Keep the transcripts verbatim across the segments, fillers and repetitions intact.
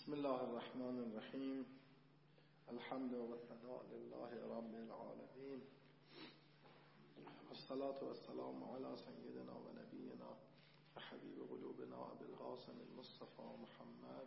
بسم الله الرحمن الرحیم. الحمد و ثناء لله رب العالمین، والصلاة والسلام علی سیدنا و نبینا و حبیب قلوبنا ابی القاسم المصطفى محمد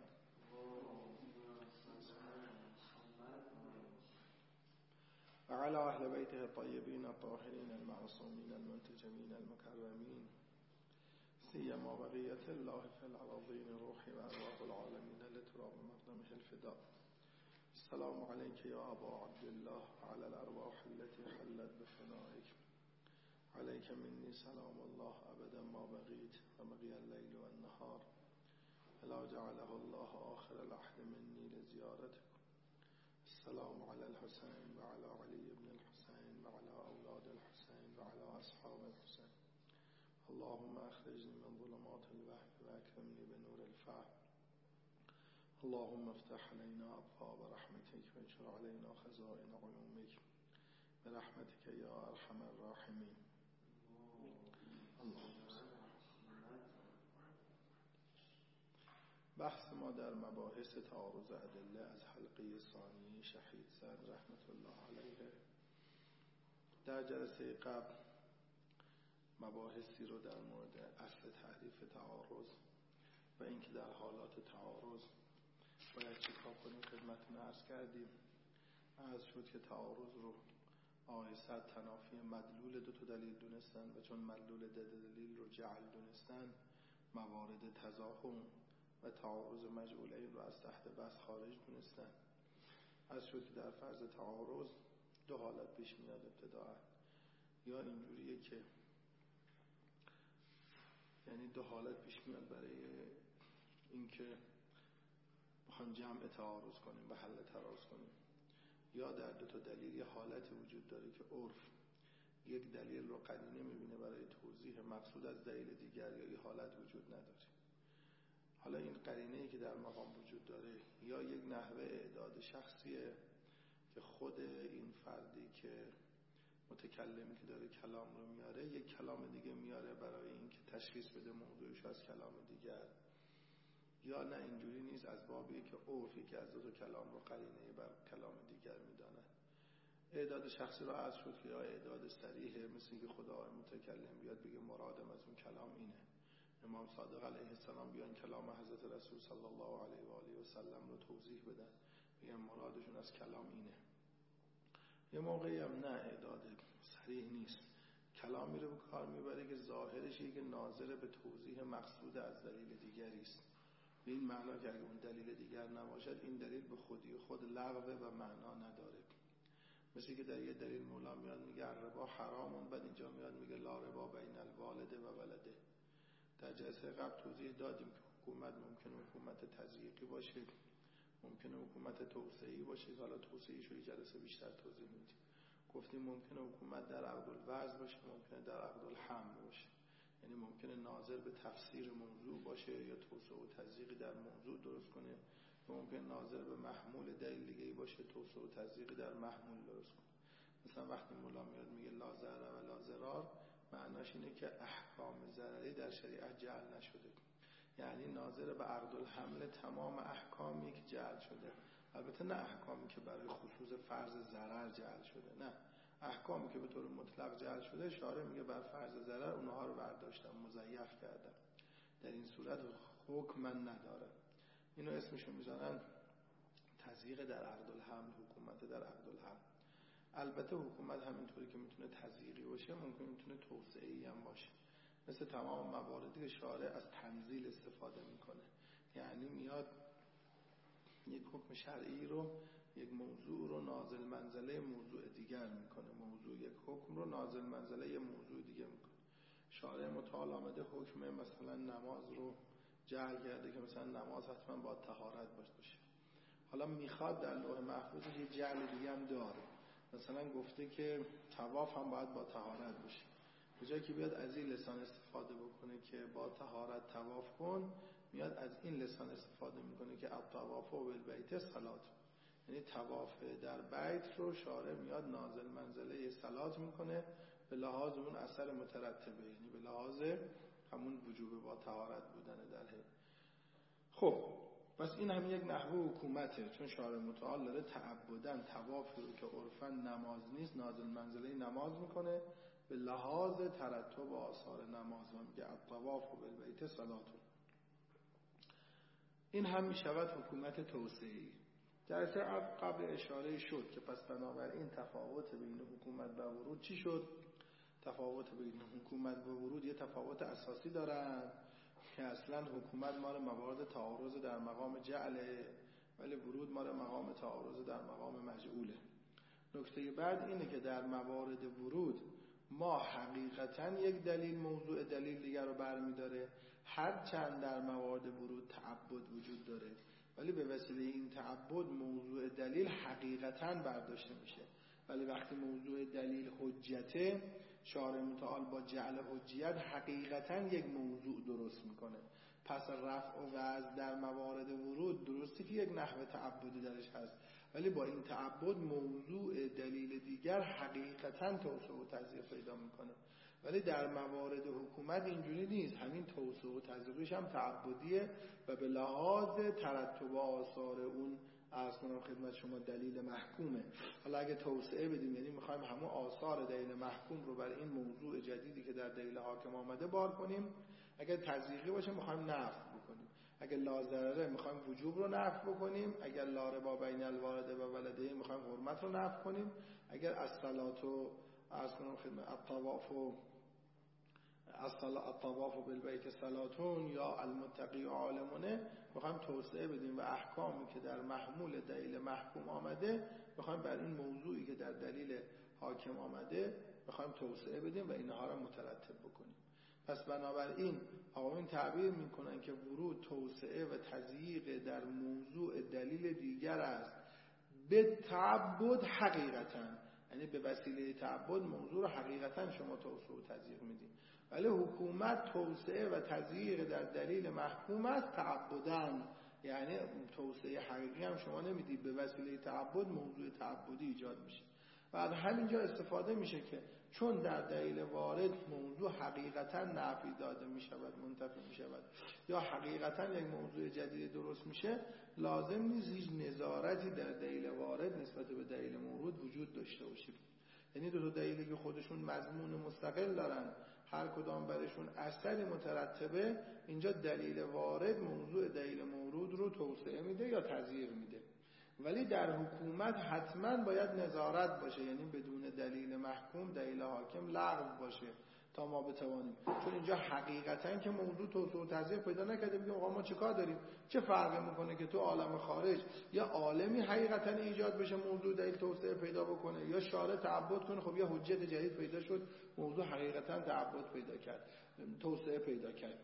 و علی اهل بیته الطیبین الطاهرین المعصومین المنتجبین المکرمین، سیما بقیت الله فی الارضین روحی و ارواح العالمین لتراب مقدمه الفداء. السلام علیک یا ابا عبدالله و علی الارواح التي حلت بفنائک. علیک منی سلام الله ابدا ما بقیت و بقی اللیل و النهار الا جعله الله آخر العهد منی لزیارتکم. السلام علی الحسین و علی علی ابن الحسین و علی اولاد الحسین و علی اصحاب الحسین. اللهم اخرجني من ظلمات الوهم واكرمني بنور الفهم. اللهم افتح علينا ابواب رحمتك وانشر علينا خزائن علومك برحمتك يا ارحم الراحمين. بحث ما در مباحث تعارض ادله از حلقه ثانی شهید صدر رحمت الله علیه. در جلسه قبل مباحثی رو در مورد اصل تعریف تعارض و اینکه در حالات تعارض باید چه کار کنیم خدمتتون عرض کردیم. عرض شد که تعارض رو آقای صد تنافی مدلول دو تا دلیل دونستن و چون مدلول دو دلیل رو جعل دونستن، موارد تزاحم و تعارض مجعولین رو از تحت بحث خارج دونستن. عرض شد که در فرض تعارض دو حالت پیش میاد ابتداء. یا اینجوریه که یعنی دو حالت پیش میاد برای اینکه بخوایم جمع تعارض کنیم و حل تعارض کنیم. یا در دو تا دلیل یه حالت وجود داره که عرف یک دلیل رو قرینه میبینه برای توضیح مقصود از دلیل دیگر، یا یه حالت وجود نداره. حالا این قرینه‌ای که در مقام وجود داره یا یک نحوه اعداد شخصیه که خود این فردی که متکلمی که داره کلام رو میاره یک کلام دیگه میاره برای اینکه تشخیص بده موضوعش از کلام دیگر، یا نه اینجوری نیست، از بابی که عرفی که از دو تا کلام رو قرینه بر کلام دیگر میدانه. اعداد شخصی رو عرض شد که یا اعداد صریحه، مثل اینکه خدا متکلم بیاد بگه مرادم از اون کلام اینه. امام صادق علیه السلام بیان کلام حضرت رسول صلی الله علیه و آله و سلم رو توضیح بدن، بگن مرادشون از کلام اینه. یه موقعی هم نه اعداد صریح نیست، کلامی رو به کار میبره که ظاهرش که ناظر به توضیح مقصود از دلیل دیگری است. به این معنا که اگه اون دلیل دیگر نباشد این دلیل به خودی خود لغوه و معنا نداره. مثل که در یه دلیل مولا میاد میگه ربا حرامون، بعد اینجا میاد میگه لا ربا بین الوالده و ولده. در جلسه قبل توضیح دادیم که حکومت ممکنه حکومت تضییقی باشه، ممکنه حکومت توسعه‌ای باشه. حالا توسعه‌ای شو جلسه بیشتر توضیح میدیم. گفتیم ممکنه حکومت در عقد الوضع باشه، ممکنه در عقد الحمل باشه. یعنی ممکنه ناظر به تفسیر موضوع باشه یا توسعه و تضییقی در موضوع درست کنه، یا ممکنه ناظر به محمول دلیل دیگه‌ای باشه، توسعه و تضییقی در محمول درست کنه. مثلا وقتی مولا میاد میگه لا ضرر و لا ضرار، معناش اینه که احکام ضرری در شریعت جعل نشده. یعنی ناظر به عقد الحمل تمام احکامی که جعل شده، البته نه احکامی که برای خصوص فرض ضرر جعل شده، نه احکامی که به طور مطلق جعل شده، شارع میگه بر فرض ضرر اونها رو برداشتم، مضیف کردم، در این صورت حکم من نداره. اینو اسمشو میذارن تضییق در عقد الحمل، حکومت در عقد الحمل. البته حکومت همینطوری که میتونه تضییقی باشه، ممکن میتونه توسعه‌ای هم باشه. مثل تمام مواردی که شارع از تنزیل استفاده میکنه، یعنی میاد یک حکم شرعی رو، یک موضوع رو نازل منزله موضوع دیگر میکنه، موضوع یک حکم رو نازل منزله یه موضوع دیگه میکنه. شارع متعال آمده حکم مثلا نماز رو جعل کرده که مثلا نماز حتما با طهارت باشه. حالا میخواد در لوح محفوظ یه جعل دیگه هم داره، مثلا گفته که طواف هم باید با طهارت باشه. به جایی که بیاد از این لسان استفاده بکنه که با طهارت طواف کن، میاد از این لسان استفاده میکنه که الطواف بالبیت صلات، یعنی طواف در بیت رو شارع میاد نازل منزله صلات میکنه به لحاظ اون اثر مترتبه، یعنی به لحاظ همون وجوب با طهارت بودن در حین. خب پس این هم یک نحوه حکومته، چون شارع متعال داره تعبداً طوافی رو که عرفاً نماز نیست نازل منزله نماز میکنه به لحاظ ترتب آثار نماز و میگه الطواف بالبیت صلاتون. این هم میشود حکومت توسعه‌ای. جلسه قبل اشاره شد که پس بنابراین تفاوت بین حکومت و ورود چی شد؟ تفاوت بین حکومت و ورود یه تفاوت اساسی دارن که اصلا حکومت مال موارد تعارض در مقام جعله، ولی ورود مال مقام تعارض در مقام مجعوله. نکته بعد اینه که در موارد ورود ما حقیقتاً یک دلیل موضوع دلیل دیگر رو برمی‌داره، هر چند در موارد ورود تعبد وجود داره، ولی به وسیله این تعبد موضوع دلیل حقیقتاً برداشته میشه. ولی وقتی موضوع دلیل حجته، شارع متعال با جعل حجیت حقیقتاً یک موضوع درست میکنه. پس رفع و وضع در موارد ورود درستی که یک نحوه تعبدی درش هست، ولی با این تعبد موضوع دلیل دیگر حقیقتاً توسعه و تضییق پیدا میکنه. ولی در موارد حکومت اینجوری نیست، همین توسعه و تضییقش هم تعبدیه و به لحاظ ترتب آثار اون عرض کنم خدمت شما دلیل محکومه. حالا اگه توسعه بدیم یعنی میخوایم همون آثار دلیل محکوم رو بر این موضوع جدیدی که در دلیل حاکم آمده بار کنیم. اگر تضییقی باشه میخوایم نفی بکنیم، اگر لازرره میخوایم وجوب رو نفی بکنیم، اگر لا ربا بین الوالده و ولده میخوایم حرمت رو نفی کنیم، اگر الصلات و عرض کنم خدمت الطواف و الطواف بالبیت صلاتون یا المتقی عالمونه میخوایم توسعه بدیم و احکامی که در محمول دلیل محکوم آمده میخوایم بر این موضوعی که در دلیل حاکم آمده میخوایم توسعه بدیم و اینها را مترتب بکنیم. پس بنابراین آقایون تعبیر میکنن که ورود توسعه و تضییق در موضوع دلیل دیگر است به تعبد حقیقتاً، یعنی به وسیله تعبد موضوع رو حقیقتاً شما توسعه و تضییق میدین. ولی حکومت توسعه و تضییق در دلیل محکوم است تعبداً، یعنی توسعه حقیقی هم شما نمیدید، به وسیله تعبد موضوع تعبدی ایجاد میشه. بعد همینجا استفاده میشه که چون در دلیل وارد موضوع حقیقتاً نفی داده میشود، منتفی میشود یا حقیقتاً یک موضوع جدید درست میشه، لازم نیست هیچ نظارتی در دلیل وارد نسبت به دلیل مورود وجود داشته باشه. یعنی دو تا دلیلی که خودشون مضمون مستقل دارن، هر کدام برشون اثری مترتبه، اینجا دلیل وارد موضوع دلیل مورود رو توسعه میده یا تضییق میده. ولی در حکومت حتما باید نظارت باشه، یعنی بدون دلیل محکوم دلیل حاکم لغو باشه تا ما بتوانیم. چون اینجا حقیقتا که موضوع توسعه و تضییق پیدا نکرده، بگیم آقا ما چه کار داریم؟ چه فرقی میکنه که تو عالم خارج یا عالمی حقیقتا ایجاد بشه موضوع دلیل توسعه پیدا بکنه یا شارع تعبد کنه؟ خب یه حجت جدید پیدا شد، موضوع حقیقتا تعبد پیدا کرد، توسعه پیدا کرد.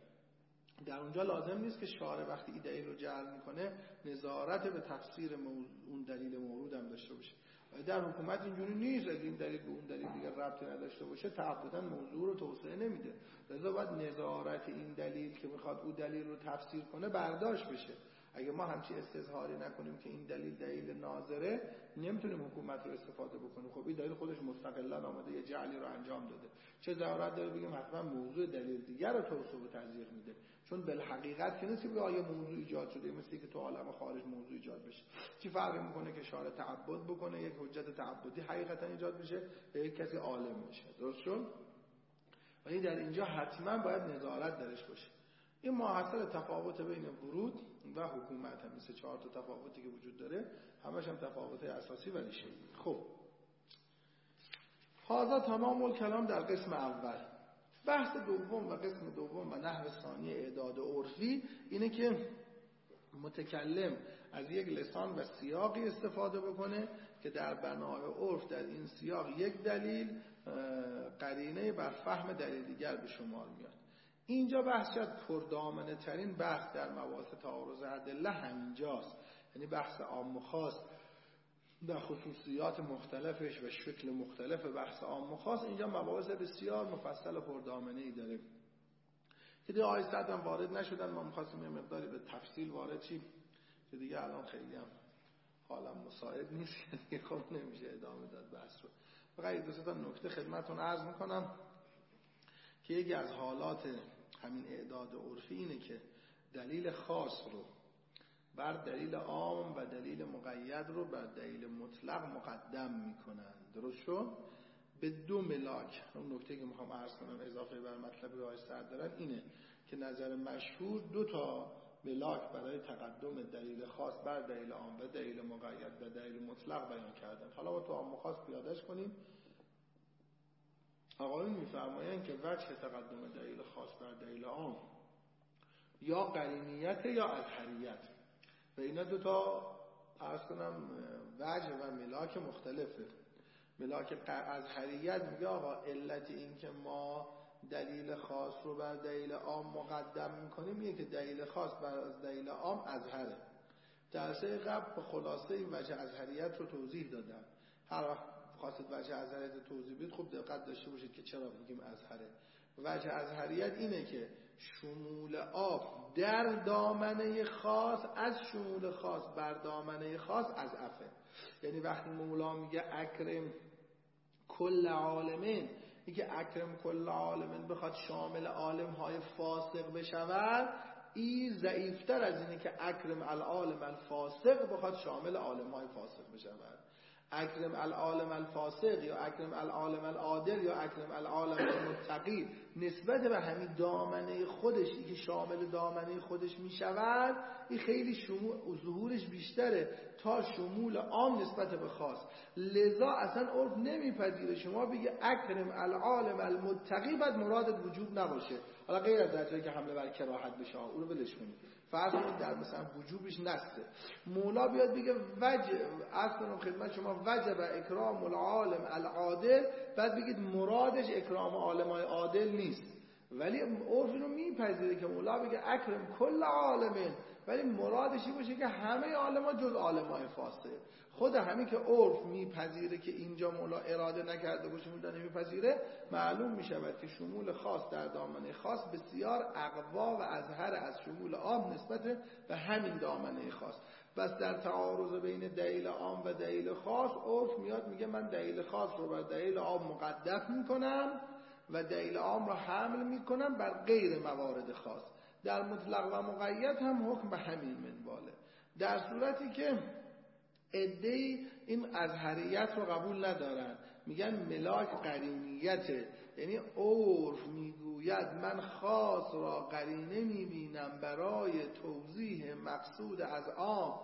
در اونجا لازم نیست که شارع وقتی این دلیل رو جعل میکنه نظارت به تفسیر اون دلیل مورود هم داشته باشه. در حکومت اینجوری نیست، اگه این دلیل به اون دلیل دیگر ربطی نداشته باشه تعبداً موضوع رو توسعه نمیده. لذا باید نظارت این دلیل که میخواد اون دلیل رو تفسیر کنه برداشت بشه. اگه ما همچی استظهاری نکنیم که این دلیل دلیل ناظره، نمیتونیم حکومت رو استفاده بکنیم. خب این دلیل خودش مستقلاً آمده یه جعلی رو انجام داده، چه ضرورت داره بگیم حتما موضوع دلیل دیگر رو توسعه و تضییق میده؟ چون بالحقیقت که نیست که آیه موضوع ایجاد شده مثل که تو عالم خارج موضوع ایجاد بشه. چی فرقی میکنه که شارع تعبد بکنه، یک حجت تعبدی حقیقتا ایجاد بشه و یک کسی عالم باشه؟ درست شد؟ ولی در اینجا حتما باید نظارت درش باشه. این ماحصل تفاوت بین ورود و حکومت هم، مثل چهار تا تفاوتی که وجود داره همش هم تفاوت اساسی ولی شیء. خب هذا تمام الکلام در قسم اول. بحث دوم و قسم دوم و نحو ثانی اعداد عرفی اینه که متکلم از یک لسان و سیاقی استفاده بکنه که در بنای عرف در این سیاق یک دلیل قرینه بر فهم دلیل دیگر به شمار میاد. اینجا بحث شد پردامنه ترین بحث در مباحث تعارض ادله همینجاست، یعنی بحث عام و خاص در خصوصیات مختلفش و شکل مختلف بحث عام و خاص. اینجا مباحث بسیار مفصل و پردامنه‌ای داره که دیگه آیه صد هم وارد نشدن، ما می‌خواستیم یه مقداری به تفصیل وارد شیم که دیگه الان خیلی هم حالم مساعد نیست که دیگه خب نمیشه ادامه داد بحث رو. فقط دو سه تا نکته خدمتتون عرض می‌کنم که یکی از حالات همین اعداد عرفی اینه که دلیل خاص رو بر دلیل عام و دلیل مقید رو بر دلیل مطلق مقدم میکنن. درست شد؟ به دو ملاک. اون نکته که میخوام عرض کنم اضافه بر مطلبی که آقای سعد دارن اینه که نظر مشهور دو تا ملاک برای تقدم دلیل خاص بر دلیل عام و دلیل مقید و دلیل مطلق بیان کردن. حالا ما تو عام خاص پیادهش کنیم. آقایون میفرمایند که وجه تقدم دلیل خاص بر دلیل عام یا قرینیت یا اظهریت و اینا دو تا عرض کنم وجه و ملاک مختلفه. ملاک اظهریت میگه آقا علت این که ما دلیل خاص رو بر دلیل عام مقدم میکنیم اینه که دلیل خاص بر از دلیل عام اظهره. درسه قبل به خلاصه این وجه اظهریت رو توضیح دادم. هر وقت خواستید وجه اظهریت رو توضیح بدید خوب دقت داشته باشید که چرا میگیم اظهره. وجه اظهریت اینه که شمول آب در دامنه خاص از شمول خاص بر دامنه خاص از افه. یعنی وقتی مولا میگه اکرم کل عالمین، میگه اکرم کل عالمین بخواد شامل عالم های فاسق بشود، این ضعیفتر از اینه که اکرم العالم الفاسق بخواد شامل عالم های فاسق بشود. اکرم العالم الفاسق یا اکرم العالم العادل یا اکرم العالم المتقی نسبت به همین دامنه خودش ای که شامل دامنه خودش می شود، این خیلی شمول ظهورش بیشتره تا شمول عام نسبت به خاص. لذا اصلا عرف نمیپذیره شما بگی اکرم العالم المتقی بعد مرادت وجوب نباشه. حالا غیر از در جایی که حمله بر کراهت بشه اون رو ولش کنید. فرض کنید در مثلا وجوبش نسته مولا بیاد بگه وجه اصلا خدمت شما وجب اکرام العالم العادل، بعد بگید مرادش اکرام عالمای عادل نیست، ولی عرف رو میپذیره که مولا بگه اکرم کل عالمین ولی مرادش این باشه که همه عالما جز عالمای فاسق. خود همین که عرف میپذیره که اینجا مولا اراده نکرده باشه مولا نمیپذیره، معلوم میشود که شمول خاص در دامنه خاص بسیار اقوا و اظهر از شمول عام نسبت به همین دامنه خاص. بس در تعارض بین دلیل عام و دلیل خاص عرف میاد میگه من دلیل خاص رو بر دلیل عام مقدم میکنم و دلیل عام رو حمل میکنم بر غیر موارد خاص. در مطلق و مقید هم حکم به همین منواله. در صورتی که عده‌ای این اظهریت رو قبول ندارن، میگن ملاک قرینیته، یعنی عرف میگوید من خاص را قرینه میبینم برای توضیح مقصود از عام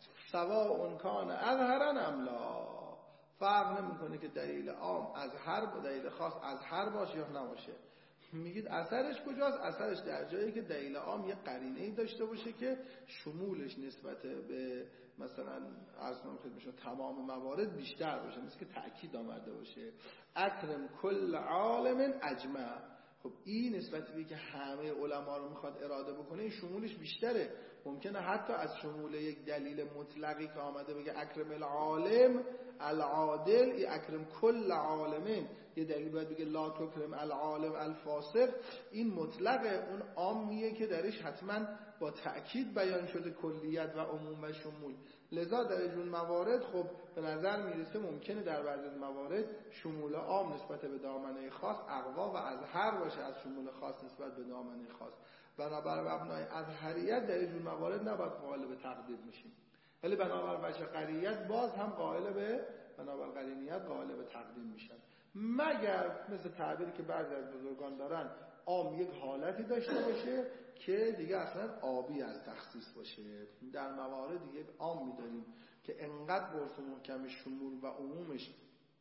سواء کان اظهرا ام لا. فرق نمیکنه که دلیل عام از هر دلیل خاص از هر باشه یا نباشه. میگید اثرش کجاست؟ اثرش در جایی که دلیل عام یه قرینه‌ای داشته باشه که شمولش نسبت به مثلا اصلا خدمتشون تمام موارد بیشتر باشه، مثل که تأکید آمده باشه اکرم کل عالم اجمع. خب این نسبت به که همه علما رو میخواد اراده بکنه این شمولش بیشتره. ممکنه حتی از شمول یک دلیل مطلقی که آمده بگه اکرم العالم العادل ای اکرم کل عالمین، یه دلیل باید بگه لا تکرم العالم الفاسق، این مطلقه. اون عامیه که درش حتما با تأکید بیان شده کلیت و عموم و شمول. لذا در این موارد خب به نظر میرسه ممکنه در بعضی موارد شمول عام نسبت به دامنه خاص اقوا و اظهر باشه از شمول خاص نسبت به دامنه خاص. بنابر مبنای اظهریت در این موارد نباید قائل به تقدیر میشیم، ولی بنابر وجه قرینیت باز هم قائل به بنابر قرینیت قائل به تقدیم میشن، مگر مثل تعبیری که بعضی از بزرگان دارن عام یک حالتی داشته باشه که دیگه اصلا آبی از تخصیص باشه. در موارد دیگه عام میداریم که انقدر عرف محکم شمول و عمومش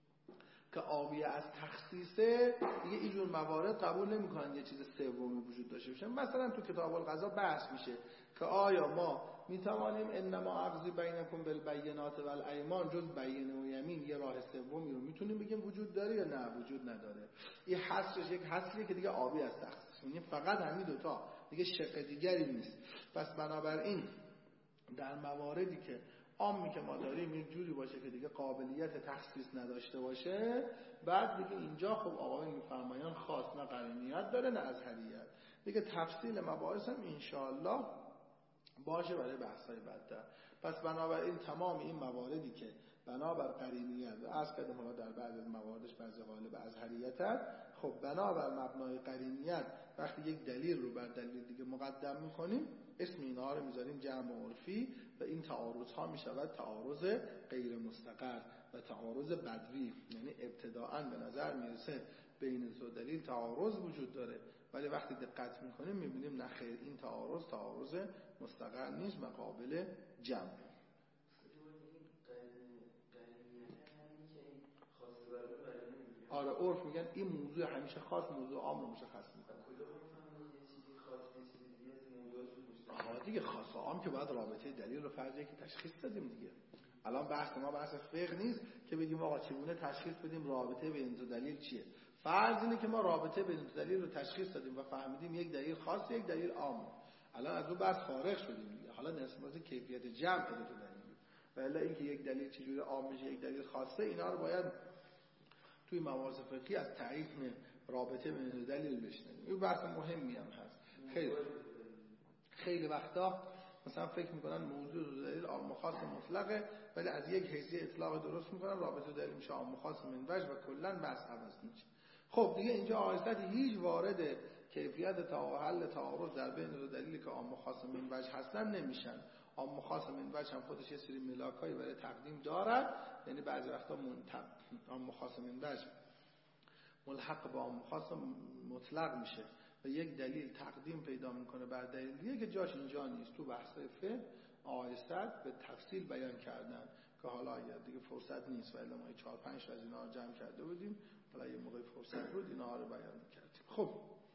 که آبی از تخصیصه، دیگه اینجور موارد قبول نمیکنن یه چیز سومی وجود داشته باشه. مثلا تو کتاب القضا بحث میشه که آیا ما میتوانیم انما اقضی بینکم بالبینات والایمان جز بینه و یمین یه راه سومی رو میتونیم بگیم وجود داره یا نه وجود نداره. این حصرش یک حصریه که دیگه آبی از تخصیص، یعنی فقط همین دوتا دیگه شق دیگری نیست. پس بنابراین در مواردی که عامی که ما داریم یک جوری باشه که دیگه قابلیت تخصیص نداشته باشه، بعد دیگه اینجا خب آقایون میفرمایان خاص نه قرینیت داره نه اظهریت. دیگه تفصیل مباحث هم انشاءالله باشه برای بحث‌های بعدتر. پس بنابراین تمام این مواردی که بنابر قرینیت و از کدام حالا در بعض از مواردش بعضی قائل به اظهریت هست، خب بنابر مبنای قرینیت وقتی یک دلیل رو بر دلیل دیگه مقدم می‌کنیم اسم اینا رو میذاریم جمع عرفی و این تعارض ها میشود تعارض غیر مستقر و تعارض بدوی. یعنی ابتداءً به نظر میرسه بین دو دلیل تعارض وجود داره، ولی وقتی دقت میکنیم میبینیم نه خیر، این تعارض تعارض مستقر نیست و قابل جمع. آره عرف میگن این موضوع همیشه خاص موضوع عام رو مشخص میکنه. آها دیگه خاص و عام که باید رابطه دلیل رو فرضیه که تشخیص دادیم دیگه. الان بحث ما بحث فقه نیست که بگیم آقا چگونه تشخیص بدیم رابطه بین دو دلیل چیه. فرض اینه که ما رابطه بین دو دلیل رو تشخیص دادیم و فهمیدیم یک دلیل خاص یک دلیل عام. الان از اون بحث فارغ شدیم دیگه. حالا نسبت کیفیت جمع دو دلیل و الا اینکه یک دلیل چجوری عام میشه یک دلیل خاصه، اینا رو باید توی مباحث فقهی از تعریف رابطه بین دو دلیل بشنویم. این بحث مهمی هم هست. خیلی خیلی وقتا مثلا فکر میکنن موضوع دو دلیل عام و خاص مطلقه، ولی از یک حیثیه اطلاق درست میکنن رابطه دو دلیل میشه عام و خاص من وجه و کلا بحث عوض میشه. خب دیگه اینجا آیسته هیچ وارد کیفیت تا حل تعارض در بین دو دلیلی که عام و خاص من وجه هستن نمیشن. عام و خاص من وجه هم خودش یه سری ملاکایی برای تقدیم دارد، یعنی بعضی وقتا عام و خاص من وجه ملحق با عام و خاص مطلق میشه و یک دلیل تقدیم پیدا میکنه بر دلیل دیگه که جاش اینجا نیست. تو بحث فقه آیسته به تفصیل بیان کردن که حالا اگر دیگه فرصت نیست و الا ما چهار پنج از اینا رو جمع کرده بودیم، حالا یه موقع فرصت بود اینا رو بیان میکردیم. خب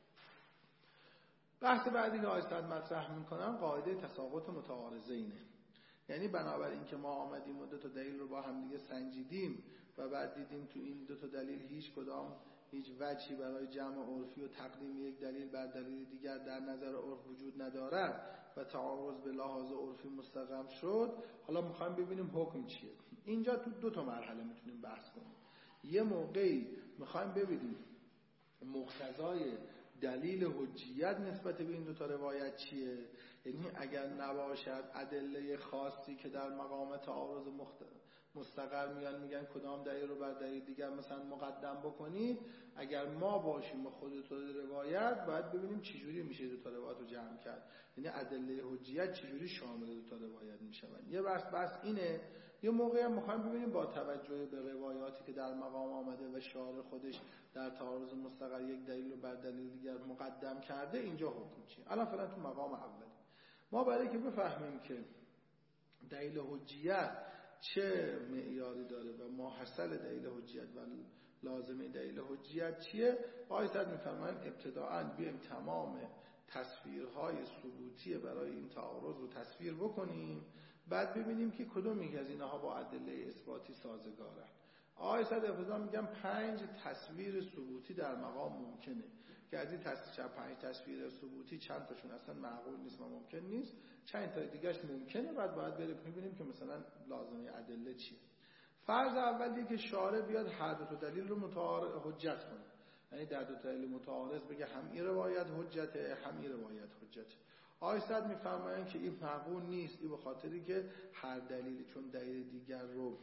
بحث بعدی که آیسته مطرح میکنم قاعده تساقط متعارضینه. یعنی بنابراین که ما آمدیم و دو تا دلیل رو با هم دیگه سنجیدیم و بعد دیدیم تو این دو تا دلیل هیچ کدام هیچ وجهی برای جمع عرفی و تقدیم یک دلیل بر دلیل دیگر در نظر عرف وجود ندارد و تعارض به لحاظ عرفی مستقیم شد، حالا میخوایم ببینیم حکم چیه. اینجا تو دو تا مرحله میتونیم بحث کنیم. یه موقعی میخوایم ببینیم مقتضای دلیل حجیت نسبت به این دو تا روایت چیه، یعنی اگر نباشد ادله خاصی که در مقام تعارض مخت... مستقر میان میگن کدام دلیل رو بر دلیل دیگر مثلا مقدم بکنید، اگر ما باشیم و خود دو تا روایت باید ببینیم چجوری میشه دو تا روایت رو جمع کرد، یعنی ادله حجیت چجوری شامل دو تا روایت میشن. یه بحث بحث اینه. یه موقعی هم میخوایم ببینیم با توجه به روایاتی که در مقام آمده و شارع خودش در تعارض مستقر یک دلیل رو بر دلیل دیگر مقدم کرده اینجا حکم چیه. الان فعلا تو مقام اولی ما برای که بفهمیم که دلیل حجیت چه معیاری داره و ماحصل دلیل حجیت و لازمه دلیل حجیت چیه، آیت میفرمایند ابتداءً بیایم تمام تصویرهای ثبوتی برای این تعارض رو تصویر بکنیم، بعد ببینیم که کدوم یک از اینها با ادله اثباتی سازگاره. آیت ابتدا میگم پنج تصویر ثبوتی در مقام ممکنه که از این تصویر پنج تصویر ثبوتی چند تاشون اصلا معقول نیست و ممکن نیست، چند تا دیگه‌اش ممکنه، بعد باید بریم ببینیم که مثلا لازمه ادله چیه. فرض اولی که شارع بیاد هر دو تا دلیل رو متعارض حجت کنه، یعنی در دو تا دلیل متعارض بگه هم این روایت حجته هم این روایت حجته. آیت میفرمایند که این معقول نیست، این به خاطری که هر دلیلی چون دلیل دیگر رو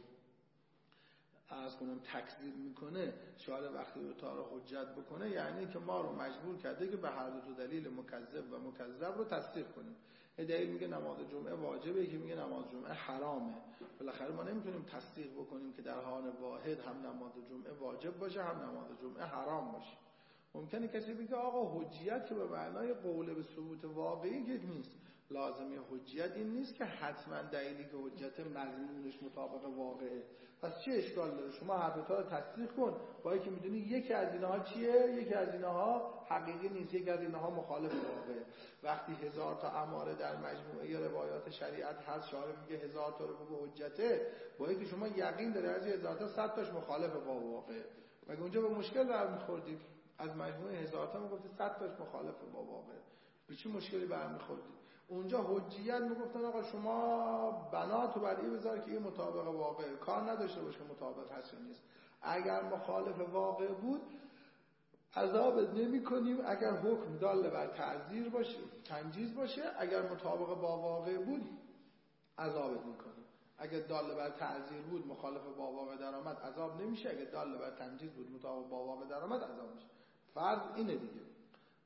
از کنم تکذیب میکنه، شارع وقتی رو تا حجت بکنه یعنی که ما رو مجبور کرده که به هر دو تا دلیل مکذب و مکذب رو تصدیق کنیم. یه دلیل میگه نماز جمعه واجبه، که میگه نماز جمعه حرامه. بالاخره ما نمیتونیم تصدیق بکنیم که در حال واحد هم نماز جمعه واجب باشه هم نماز جمعه حرام باشه. ممکنه کسی بگه آقا حجیت که به معنای قول به ثبوت واقعی که نیست، لازمه حجیت این نیست که حتما دلیلی که حجت مضمونش مطابق واقعه. پس چه اشکال داره شما هر دو تا رو تصدیق کن، با اینکه میدونی یکی از اینها چیه، یکی از اینها حقیقی نیست، یکی از اینها مخالف واقعه. وقتی هزار تا اماره در مجموعه روایات شریعت هست، شارع میگه هزار تا رو بگو حجته، با اینکه شما یقین داری از هزار تا صد تاش مخالف با واقعه، مگه اونجا به مشکل برمیخوردید؟ از مجموعه هزار تا میگفتی صد تاش مخالف با واقع، به چه مشکلی برمیخوردید؟ اونجا حجیت میگفتن آقا شما بناتو بر این بذار که این مطابق واقع، کار نداشته باشه که مطابق هست یا نیست. اگر مخالف واقع بود عذاب نمی کنیم، اگر حکم دال بر تعزیر باشه تنجیز باشه، اگر مطابق با واقع بود عذاب میکنیم. اگر دال بر تعزیر بود مخالف با واقع در آمد عذاب نمیشه، اگر دال بر تنجیز بود مطابق با واقع در آمد عذاب میشه. فرض اینه دیگه.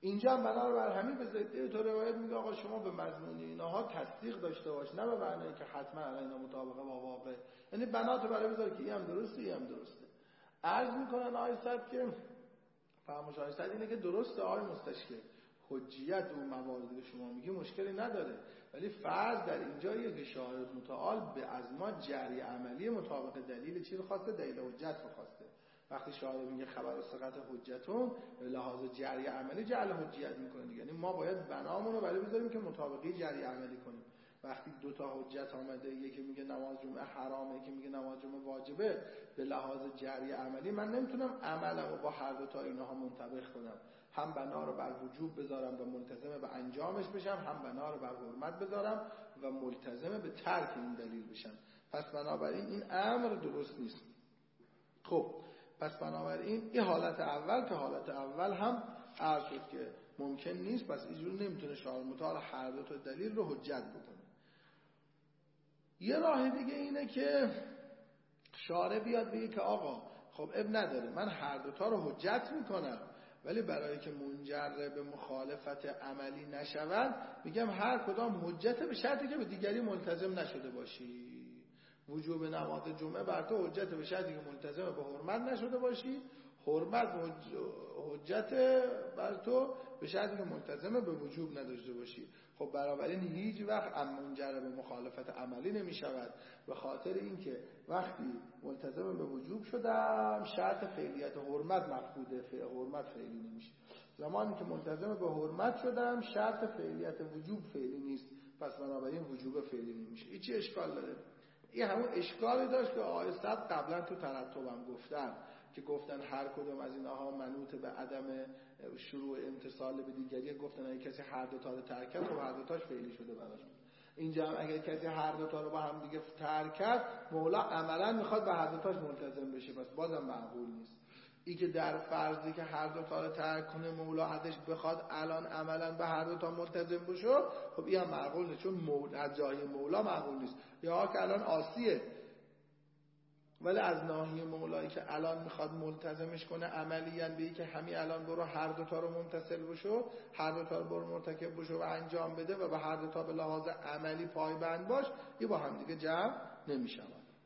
اینجا هم بنا بر همین به ضد تو روایت میگه آقا شما به مضمون اینها تصدیق داشته باش، نه به معنی که حتما الان اینا مطابقه با واقع، یعنی بنا تو برای بذار که این هم درسته این هم درسته. عرض میکنن آقای صاحب که فرمایش آقای صاحب اینه که درسته آقای مستشکل، حجیت و مواردی که شما میگی مشکلی نداره، ولی فرض در اینجاییه که شارع متعال به از ما جری عملی مطابق دلیل چی رو خواسته؟ دلیل حجت رو خواسته. وقتی شارع میگه خبر ثقت حجتون به لحاظ جری عملی جعل حجیت میکنه، یعنی ما باید بنامون رو برای بذاریم که مطابقی جری عملی کنیم. وقتی دو تا حجت آمده، یکی میگه نماز جمعه حرامه، یکی میگه نماز جمعه واجبه، به لحاظ جری عملی من نمیتونم عملم رو با هر دو تا اینها منطبق کنم، هم بنا رو بر وجوب بذارم و ملتزم به انجامش بشم، هم بنا رو بر حرمت بذارم و ملتزم به ترک این دلیل بشم. پس بنابراین این امر درست نیست. خب پس بنابراین این حالت اول که حالت اول هم عرض شد که ممکن نیست، پس اینجور نمیتونه شارع متعال هر دو تا دلیل رو حجت بکنه. یه راه دیگه اینه که شارع بیاد بگه که آقا خب اب نداره، من هر دو تا رو حجت میکنم، ولی برای که منجر به مخالفت عملی نشود میگم هر کدام حجت به شرطی که به دیگری ملتزم نشده باشی. وجوب نماز جمعه بر تو حجت به شرطی که ملتزم به حرمت نشده باشی، حرمت حجت بر تو به شرطی که ملتزم به وجوب نداشته باشی. خب بنابراین هیچ وقت منجر به مخالفت عملی نمی شود، به خاطر اینکه وقتی ملتزم به وجوب شدم شرط فعلیت حرمت مفقوده، حرمت فعلی نمیشه. زمانی که ملتزم به حرمت شدم شرط فعلیت وجوب فعلی نیست، پس بنابراین وجوب فعلی نمیشه. این چی اشکال داره؟ این همون اشکالی داشت که آقای صدر قبلا تو ترتبم گفتن که گفتن هر کدوم از اینها منوط به عدم شروع امتصال به دیگری، گفتن اگه کسی هر دو تا رو ترک کرد خب هر دو تاش فعلی شده براش. اینجا هم اگه کسی هر دو تا رو با هم دیگه ترک کرد مولا عملا میخواد به هر دو تاش ملتزم بشه، پس بازم معقول نیست. این که در فرضی که هر دو تا رو ترک کنه مولا ازش بخواد الان عملا به هر دو تا ملتزم بشه، خب این هم معقول نیست، چون مولا از جای مولا معقول نیست. یا که الان عاصیه ولی از ناحیه مولایی که الان میخواد ملتزمش کنه عملیاً به که همین الان برو هر دو تا رو متصل بشو، هر دو تا رو برو مرتکب بشو و انجام بده و به هر دو تا به لحاظ عملی پایبند باش، این با هم دیگه جمع نمیشن.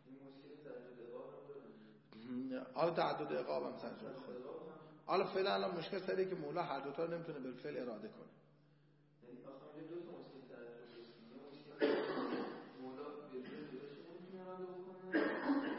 حالا تعدد عقاب هم سر جای خود. حالا فعلا الان مشکل سریه که مولا هر دو تا رو نمیتونه بالفعل اراده کنه. یعنی اصلا دو تا مشکل سر جای مولا بالفعل نمیتونه اراده بکنه.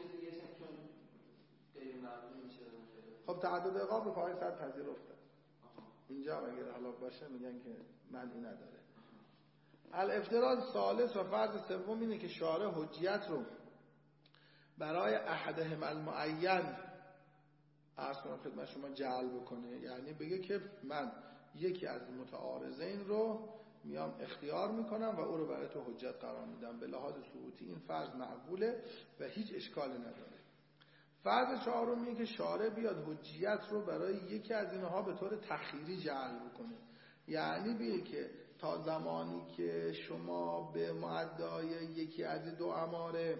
خب تعدد عقاب رو فاعل صد پذیرفته. اینجا اگر حالا باشه میگن که معنی نداره. الافتراض ثالث و فرض سوم اینه که شارع حجیت رو برای احدهم المعین اصلا خدمت شما جعل بکنه، یعنی بگه که من یکی از متعارضین رو میام اختیار میکنم و او رو برای تو حجت قرار میدم. به لحاظ ثبوتی این فرض معقوله و هیچ اشکالی نداره. فرض چهارم اینه که شارع بیاد حجیت رو برای یکی از اینها به طور تخییری جعل بکنه، یعنی بگه که تا زمانی که شما به مؤدای یکی از دو اماره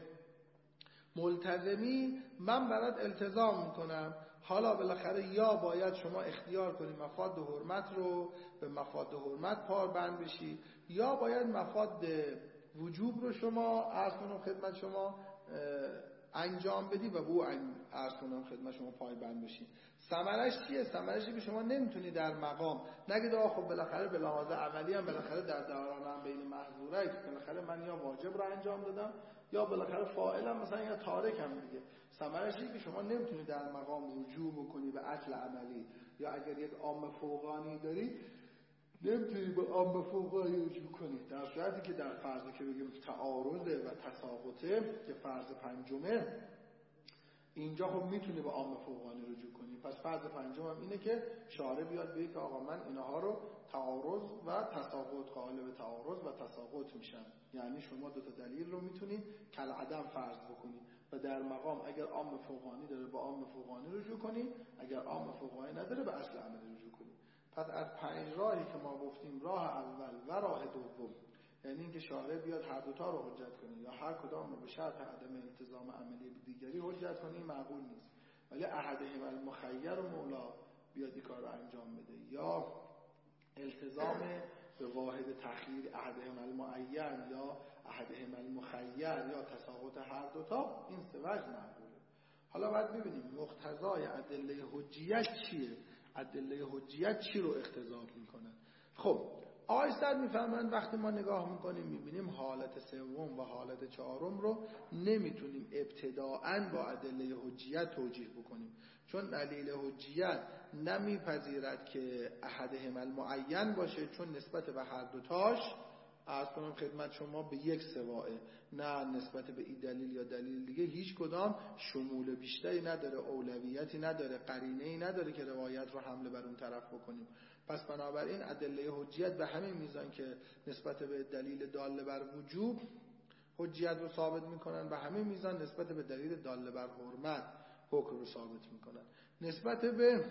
ملتزمی من برات التزام میکنم، حالا بالاخره یا باید شما اختیار کنی مفاد حرمت رو به مفاد حرمت پایبند بشی، یا باید مفاد وجوب رو شما عرض کنم خدمت شما انجام بدی و به او عرض کنم خدمت شما پایبند بشی. ثمرش چیه؟ ثمرش اینه که شما نمیتونی در مقام نگید آخه خب بالاخره به لحاظ عملی هم بالاخره در دوران هم بین محظورات بالاخره من یا واجب رو انجام دادم یا بالاخره فاعلم مثلا یا تارکم دیگه. ثمرش اینه که شما نمیتونی در مقام رجوع بکنی به اصل عملی، یا اگر یک عام فوقانی داری نمیتونی به عام فوقانی رجوع کنی، در صورتی که در فرضی که بگیم تعارضه و تساقطه که فرض پنجمه اینجا خب میتونی به عام فوقانی رجوع کنی. پس فرض پنجم هم اینه که شارع بیاد بگه که آقا من اینها رو تعارض و تساقط قائل به تعارض و تساقط میشن، یعنی شما دو تا دلیل رو میتونید کل عدم فرض بکنی و در مقام اگر عام فوقانی داره به عام فوقانی رجوع کنی، اگر عام فوقانی نداره به اصل عملی رجوع کنی. پس از پنج راهی که ما گفتیم راه اول و راه دوم، یعنی اینکه شارع بیاد هر دوتا رو حجت کنه یا هر کدام رو به شرط عدم التزام عملی به دیگری حجت کنه، معقول نیست. ولی احدهم المخیر و مولا بیاد این کار رو انجام بده، یا التزام به واحد تخییر احدهما المعین یا احدهما المخیر یا تساقط هر دوتا، این سه وجه مقبوله. حالا باید ببینیم مقتضای ادله حجیت چیه، ادله حجیت چی رو اقتضا میکنن. خب آقای سعد میفهمند وقتی ما نگاه میکنیم میبینیم حالت سوم و حالت چهارم رو نمیتونیم ابتداءً با ادله حجیت توجیه بکنیم، چون دلیل حجیت نمیپذیرد که احدهما المعین باشه، چون نسبت به هر دوتاش عرض کنم خدمت شما به یک سواه، نه نسبت به این دلیل یا دلیل دیگه هیچ کدام شمول بیشتری نداره، اولویتی نداره، قرینه‌ای نداره که روایت رو حمله بر اون طرف بکنیم. پس بنابراین ادله حجیت به همین میزان که نسبت به دلیل داله بر وجوب حجیت رو ثابت میکنن، و همین میزان نسبت به دلیل داله بر حرمت حکم رو ثابت میکنن. نسبت به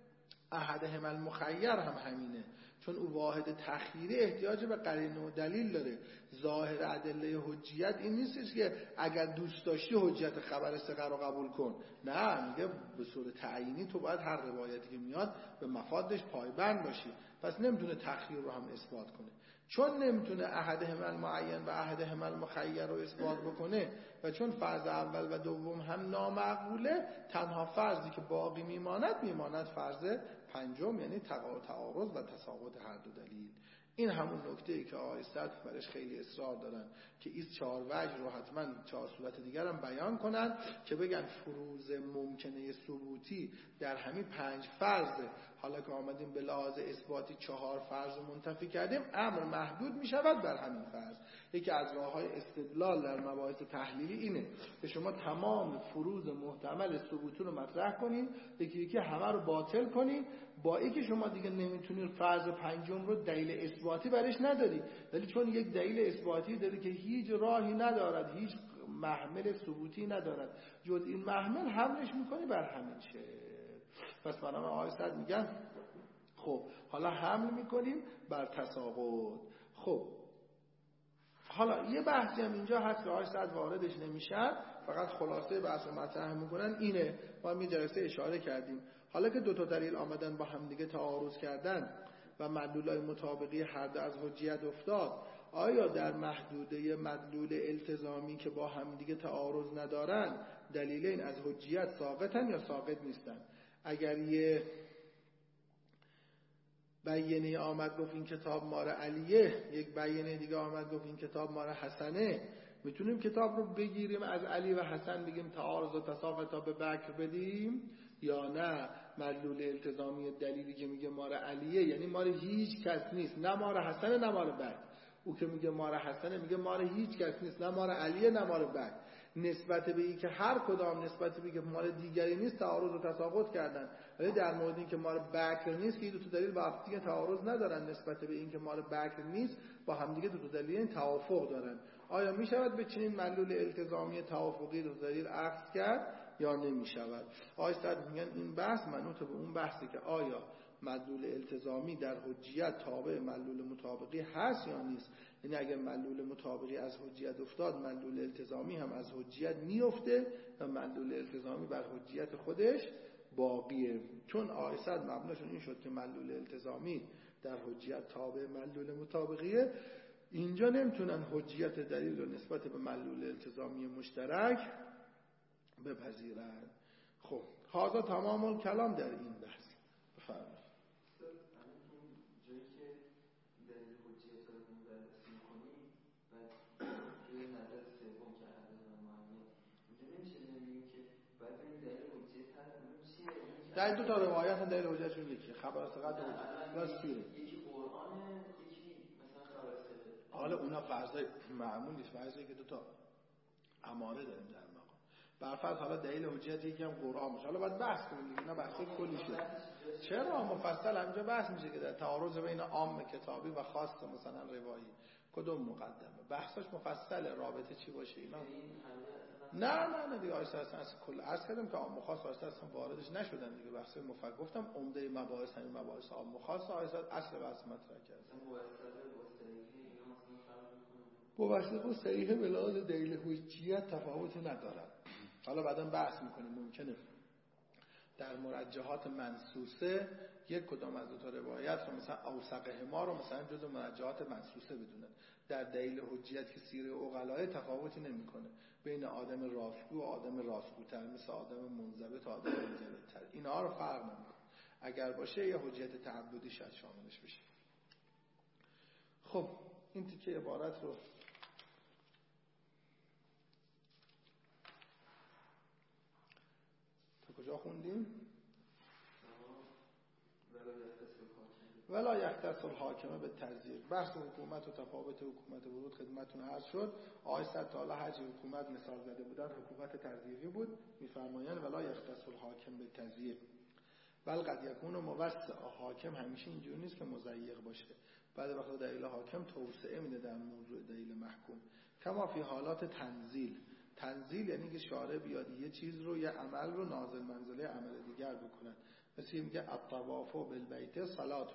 احدهما المخیر هم همینه، چون او واحد تخییری احتیاج به قرینه و دلیل داره. ظاهر ادله حجیت این نیست که اگر دوست داشتی حجیت خبر ثقه رو قبول کن، نه، میگه به صورت تعیینی تو باید هر روایتی که میاد به مفادش پایبند باشی. پس نمیتونه تخییر رو هم اثبات کنه، چون نمیتونه احدهما المعین و احدهما المخیر رو اثبات بکنه و چون فرض اول و دوم هم نامقبوله، تنها فرضی که باقی میماند میماند فرض پنجم، یعنی تعارض و تساقط هر دو دلیل. این همون نکته‌ای که آقای سعد برش خیلی اصرار دارن که این چهار وجه رو حتما چهار صورت دیگر هم بیان کنن که بگن فروض ممکنه ثبوتی در همین پنج فرض. حالا که آمدیم به لحاظ اثباتی چهار فرض رو منتفی کردیم، امر محدود می شود بر همین فرض. یکی از راه‌های استدلال در مباحث تحلیلی اینه که شما تمام فروض محتمل ثبوتی رو مطرح کنین، یکی یکی همه رو باطل کنین، با اینکه شما دیگه نمیتونید فرض پنجم رو دلیل اثباتی برش نداری، ولی چون یک دلیل اثباتی داره که هیچ راهی ندارد، هیچ محمل ثبوتی ندارد، جز این محمل حملش میکنی بر همین چه. پس برنامه آقای سعد میگن خب حالا حمل میکنیم بر تساقط. خب حالا یه بحثی هم اینجا هست که آقای سعد واردش نمیشن، فقط خلاصه بحث رو مطرح میکنن. اینه ما می جلسه اشاره کردیم، حالا که دو تا دلیل آمدن با هم دیگه تعارض کردن و مدلولای مطابقی هر دو از حجیت افتاد، آیا در محدوده مدلول التزامی که با هم دیگه تعارض ندارن دلیلین از حجیت ساقطن یا ساقط نیستن؟ اگر یه بیانیه آمد گفت این کتاب مال علیه، یک بیانیه دیگه آمد گفت این کتاب مال حسنه، میتونیم کتاب رو بگیریم از علی و حسن بگیم تعارض و تساقط تا به بکر بدیم، یا نه مدلول التزامی دلیلی که میگه مال علیه یعنی مال هیچ کس نیست، نه مال حسنه نه مال بکر. او که میگه مال حسنه میگه مال هیچ کس نیست، نه مال علیه نه مال بکر. نسبت به این که هر کدام نسبت به که مال دیگری نیست تعارض و تساقط کردن، ولی در مورد این که مال بکر نیست که دو تا دلیل با هم دیگه تعارض ندارن، نسبت به این که مال بکر نیست با هم دیگه دو تا دلیل توافق دارن. آیا می شود به چنین مدلول التزامی توافقی دو دلیل اخذ کرد یا نمی شود؟ آقای سعد میگن این بحث منوط به اون بحثی که آیا مدلول التزامی در حجیت تابع مدلول مطابقی هست یا نیست. یعنی اگر مدلول مطابقی از حجیت افتاد، مدلول التزامی هم از حجیت میفته و مدلول التزامی بر حجیت خودش باقیه. چون آقای سعد مبناشون این شد که مدلول التزامی در حجیت تابع مدلول مطابقیه، اینجا نمیتونن حجیت دلیل رو نسبت به مدلول التزامی مشترک بپذیرن. خب هذا تمام الکلام در این بحث. بفرمایید. در دو تا روایت هم دلیل حجتشون یکیه، خبر ثقت و حجت راستیه. یکی قرآنه، یکی مثلا خبر ثقت. حالا اونا فرضای معمول نیست، فرضی که دو تا اماره داریم در مقام. برفرض حالا دلیل حجت یکی هم قرآن باشه. حالا باید بحث کنیم دیگه، اینا بحث کلی شد. چرا مفصل همینجا بحث میشه که در تعارض بین عام کتابی و خاص مثلا روایی کدوم مقدمه، بحثش مفصل، رابطه چی باشه اینا. نه نه نه دیگه آیسته اصلا از کل عرض کردم که عام و خاص آیسته اصلا واردش نشدن دیگه، بحث مفصل گفتم عمده مباحث همین مباحث عام و خاص آیسته اصل بحث مطرح کردم. موثق و صحیح به لحاظ دلیل حجیت تفاوتی ندارن. حالا بعداً بحث میکنیم ممکنه در مرجحات منصوصه یک کدام از دو تا روایت رو مثلا اوثقه ما رو مثلا جزو مرجحات منصوصه بدونن. در دلیل حجیت که سیره عقلای تفاوتی نمیکنه بین آدم راستگو و آدم راستگوتر، مثل آدم منضبط و آدم منضبط‌تر، اینها رو فرق نمیکنه. اگر باشه یه حجیت تعبدی شاید شاملش بشه. خب این تیکه عبارت رو تا کجا خوندیم؟ ولا یختص الحاکم به تزییق. بحث حکومت و تفاوت حکومت ورود خدمتتون عرض شد. آقای ستاله هر چی حکومت مثال زده بودن حکومت تزییقی بود. میفرمایند ولا یختص الحاکم به تزییق بل قد یکون موسع. حاکم همیشه اینجوری نیست که مضیق باشه. بعد وقت دلیل حاکم توسعه میده در موضوع دلیل محکوم. کما فی حالات تنزیل. تنزیل یعنی که شارع بیاد یه چیز رو، یه عمل رو نازل منزله عمل دیگر بکنن. مثل میگه الطواف بالبیت صلاة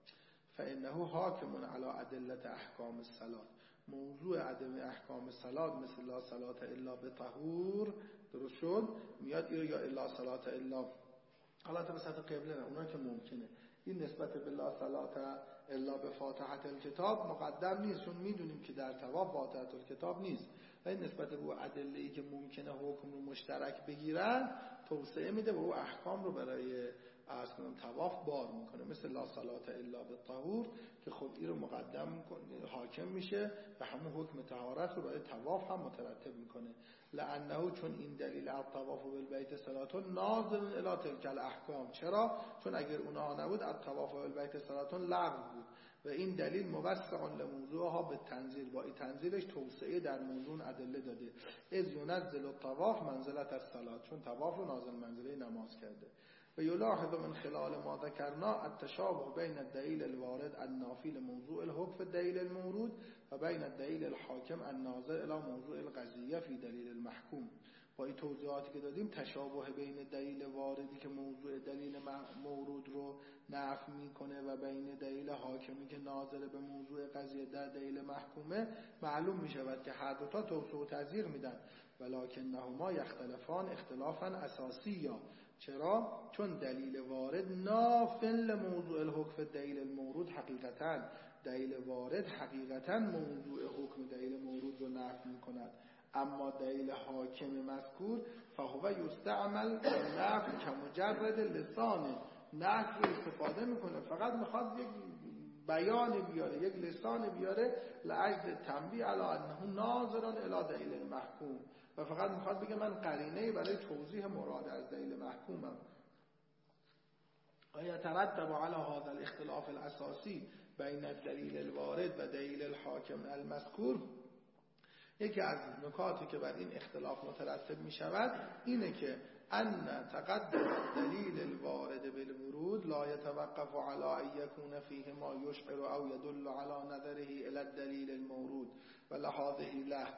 فانه حاکم علی ادله احکام الصلاة. موضوع عدم احکام صلاة مثل لا صلاة الا بطهور، درست شد، میاد این یا الا صلاة الا حالت به سطح قبله نه، اونا که ممکنه. این نسبت به لا صلاة الا به فاتحه الکتاب مقدم نیست، چون میدونیم که در طواف فاتحه الکتاب نیست. و این نسبت به ادله‌ای که ممکنه حکم رو مشترک بگیرن توسعه میده و او احکام رو برای عرض کنم طواف بار میکنه. مثل لا صلاة الا بالطهور که خب این رو مقدم حاکم میشه و همون حکم طهارت رو برای طواف هم مترتب میکنه. لانه چون این دلیل الطواف بالبیت صلاة نازل الی تلک الاحکام. چرا؟ چون اگر اونها نبود الطواف بالبیت صلاة لغو بود و این دلیل موسع لموضوعها به تنزیل، با این تنزیلش توسعه در موضوع ادله داده. اذ ینزل الطواف منزلت الصلاة، چون طواف رو نازل منزله نماز کرده. و یلاحظ من خلال ما ذکرنا التشابه بین الدلیل الوارد النافی لموضوع الحکم الدلیل المورود و بین الدلیل الحاکم الناظر الی موضوع القضیه فی دلیل المحکوم. با این توضیحاتی که دادیم تشابه بین دلیل واردی که موضوع دلیل مورود رو نفی میکنه و بین دلیل حاکمی که ناظر به موضوع قضیه در دلیل محکومه معلوم میشود که هر دو تا توسعه و تزییق میدن. ولکنهما یختلفان اختلافا اساسیا. چرا؟ چون دلیل وارد نافل موضوع الحکم دلیل المورود حقیقتا، دلیل وارد حقیقتا موضوع حکم دلیل مورود رو نفی میکند. اما دلیل حاکم مذکور فهو یستعمل نفی کمجرد لسانه. نفی رو استفاده میکنه، فقط میخواد یک بیان بیاره، یک لسان بیاره لعجل تنبیه علی انه ناظران الی دلیل المحکوم، و فقط میخواد بگه من قرینه برای توضیح مراد از دلیل محکومم. آیا ترتب علی هذا الاختلاف الاساسی بین الدلیل الوارد و دلیل الحاکم المذکور؟ یکی از نکاتی که بر این اختلاف مترتب می شود اینه که ان تقدم دلیل الوارد بالورود لا يتوقف على ان يكون فيه ما يشعر او يدل على نظره الى الدلیل المورود و لهذه له.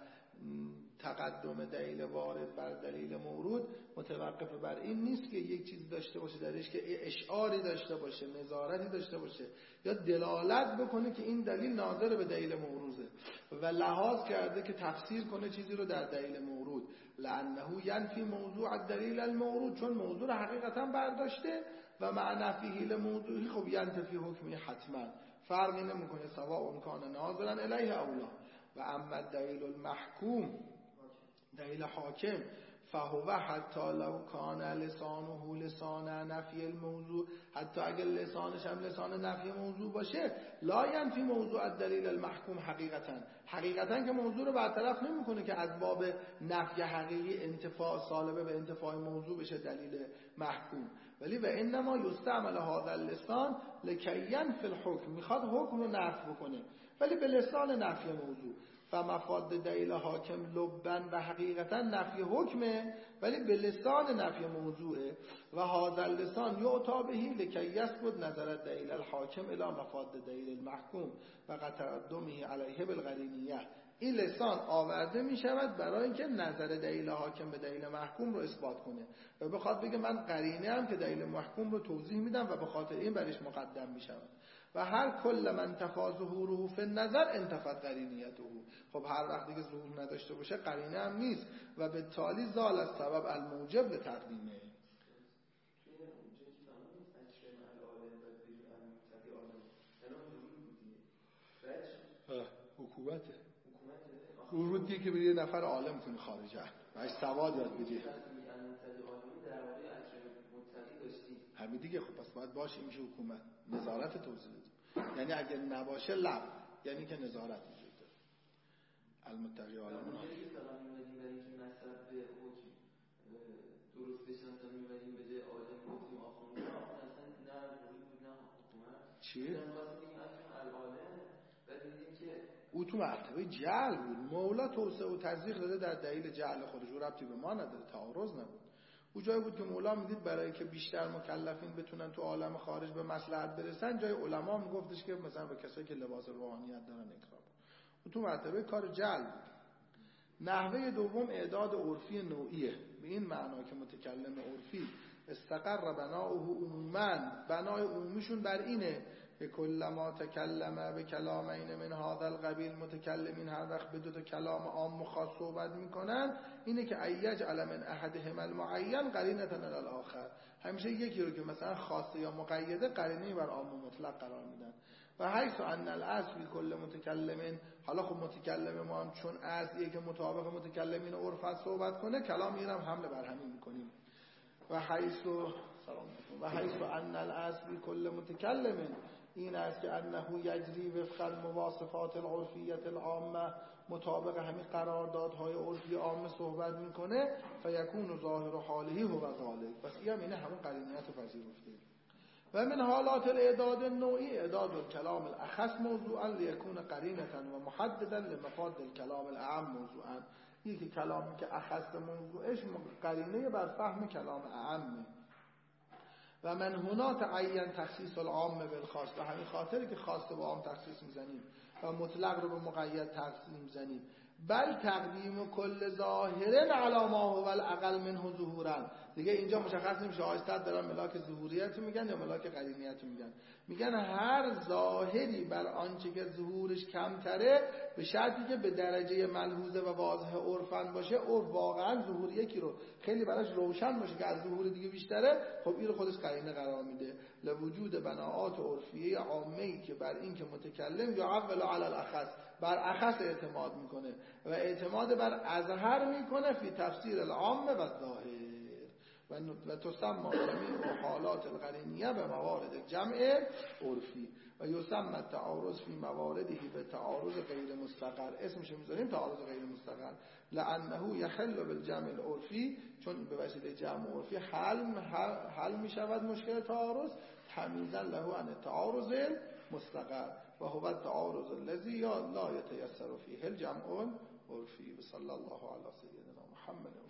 تقدم دلیل وارد بر دلیل مورود متوقف بر این نیست که یک چیز داشته باشه درش که اشعاری داشته باشه، نظارتی داشته باشه یا دلالت بکنه که این دلیل ناظر به دلیل موروده و لحاظ کرده که تفسیر کنه چیزی رو در دلیل مورود. لانه ینفی موضوع الدلیل المورود، چون موضوع رو حقیقتا برداشته و مع نفیه لموضوعی خب ینتفی حکمی حتما، فرقی نمیکنه سواء کان ناظرا الیه او لا. و اما دلیل المحکوم، دلیل حاکم، فهو حتی لو کان لسانه لسان نفی الموضوع، حتی اگر لسانش هم لسان نفی موضوع باشه، لا ینفی موضوع الدلیل المحکوم حقیقتا، حقیقتا که موضوع رو برطرف نمیکنه که از باب نفی حقیقی انتفاع سالبه به انتفاع موضوع بشه دلیل محکوم. ولی و انما یستعمل هذا اللسان لکی ینفی الحکم، میخواد حکم رو نفی بکنه ولی به لسان نفی موضوع. فمفاد دلیل حاکم لبن و حقیقتا نفی حکمه ولی به لسان نفی موضوعه. و هذا اللسان یعطا بهی لکی یثبت نظر دلیل الحاکم الی مفاد دلیل المحکوم و قد تقدمه علیه بالقرینیه. این لسان آورده می شود برای اینکه نظر دلیل حاکم به دلیل محکوم رو اثبات کنه و بخواد بگه من قرینه هم که دلیل محکوم رو توضیح میدم و به خاطر این برش مقدم می شود. و هر کل من تفا ظهوره فی النظر انتفت قرینیته. خب هر وقتی که ظهور نداشته باشه قرینه هم نیست و به تالی زال از سبب الموجب لتقدیمه. این حکومته. ورودی که به یه نفر عالم کنی خارجه باش سواد یاد بدی. همین دیگه. خب پس باید باشه میشه حکومت. نظارت توزیع دادیم. یعنی اگه نباشه لغو، یعنی که نظارت وجود داره. المتقی عالمون ها درست بشن تا میبریم به جای عالم گفتیم آخونده اصلا نه ورود بود نه حکومت. چی؟ مثلا خواستیم اصلا العالم بعد دیدیم که او تو مرتبه جعل بود. مولا توسعه و تزریق داده در دلیل جعل خودش، و ربطی به ما نداره، تعارض نبود. او جایی بود که مولا میدید برای که بیشتر مکلفین بتونن تو عالم خارج به مصلحت برسن، جای علما میگفتش که مثلا به کسایی که لباس روحانیت دارن اکرام. او تو مرتبه کار جعل بود. نحوه دوم اعداد عرفی نوعیه، به این معنا که متکلم عرفی استقر بناؤه عموما، بنای عمومیشون بر اینه که کلما تکلم به کلامین من هذا القبیل، متکلمین هر وقت به دو تا کلام عام و خاص صحبت میکنن اینه که ایجعل من احدهما المعین قرینه علی الاخر، همیشه یکی رو که مثلا خاصه یا مقیده قرینه بر عام و مطلق قرار میدن. و حیث ان الاصل کل متکلمین، حالا خب متکلم ما هم چون اصلیه که مطابق متکلمین عرف صحبت کنه، کلام اینم حمله بر همین میکنیم. و حیث سلام و حیث ان الاصل کل متکلمین، این است که انه یجری وفق المواصفات العرفیه العامه، مطابق همین قراردادهای عرفی عامه صحبت میکنه. فیکون ظاهر حاله هو ذلک، پس این هم اینه همون قرینیت پذیرفته. و من حالات الاعداد النوعی اعداد الكلام الاخص موضوعا لیکون قرینه و محددا لمفاد الكلام الاعم موضوعا. این که کلامی که اخص موضوعش قرینه بر فهم کلام اعمه. و من هنا تعین تخصیص العام بالخاص، و همین خاطری که خاص با عام تخصیص میزنیم و مطلق رو به مقید تقسیم میزنیم. بل تقدیم کل ظاهرن علی ما هو الاقل منه ظهورا، دیگه اینجا مشخص نمیشه آیستاد دارن ملاک ظهوریت میگن یا ملاک قرینیت میگن. میگن هر ظاهری بر آنچه که ظهورش کمتره، به شرطی که به درجه ملحوظه و واضح عرفن باشه، عرف واقعا ظهور یکی رو خیلی براش روشن باشه که از ظهور دیگه بیشتره، خب این رو خودش قرینه قرار میده. لوجود بناعات عرفیه عامه‌ای که بر این که متکلم یا اول علی الاخص، بر اخص اعتماد میکنه و اعتماد بر اظهر میکنه فی تفسیر العام و ظاهر. و تسمى جمیع حالات القرینیه به موارد جمع عرفی و یسمى التعارض فی مواردی به تعارض غیر مستقر، اسمش میذاریم تعارض غیر مستقر، لانه یخل بالجمع العرفی، چون به وسیله جمع عرفی حل حل میشود مشکل تعارض، تمیزا له عن التعارض مستقر و هو التعارض الذی لا یتیسر فیه الجمع العرفی. و صلی الله علی سیدنا محمد.